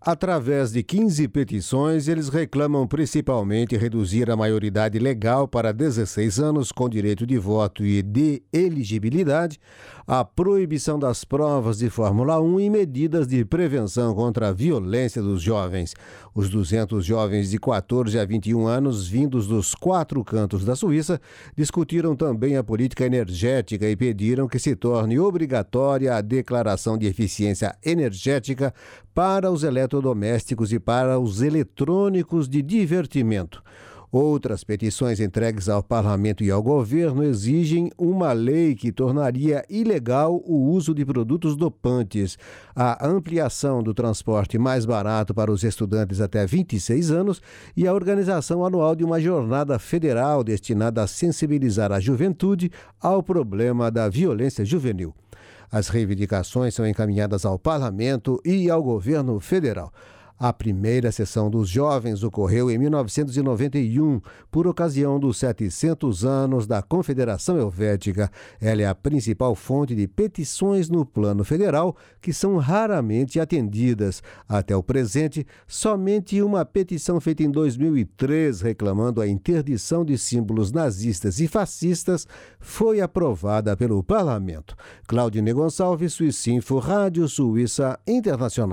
Através de 15 petições, eles reclamam principalmente reduzir a maioridade legal para 16 anos com direito de voto e de elegibilidade, a proibição das provas de Fórmula 1 e medidas de prevenção contra a violência dos jovens. Os 200 jovens de 14 a 21 anos, vindos dos 4 cantos da Suíça, discutiram também a política energética e pediram que se torne obrigatória a declaração de eficiência energética para os eletrodomésticos e para os eletrônicos de divertimento. Outras petições entregues ao parlamento e ao governo exigem uma lei que tornaria ilegal o uso de produtos dopantes, a ampliação do transporte mais barato para os estudantes até 26 anos e a organização anual de uma jornada federal destinada a sensibilizar a juventude ao problema da violência juvenil. As reivindicações são encaminhadas ao parlamento e ao governo federal. A primeira sessão dos jovens ocorreu em 1991, por ocasião dos 700 anos da Confederação Helvética. Ela é a principal fonte de petições no plano federal, que são raramente atendidas. Até o presente, somente uma petição feita em 2003, reclamando a interdição de símbolos nazistas e fascistas, foi aprovada pelo parlamento. Claudine Gonçalves, Suíça Info, Rádio Suíça Internacional.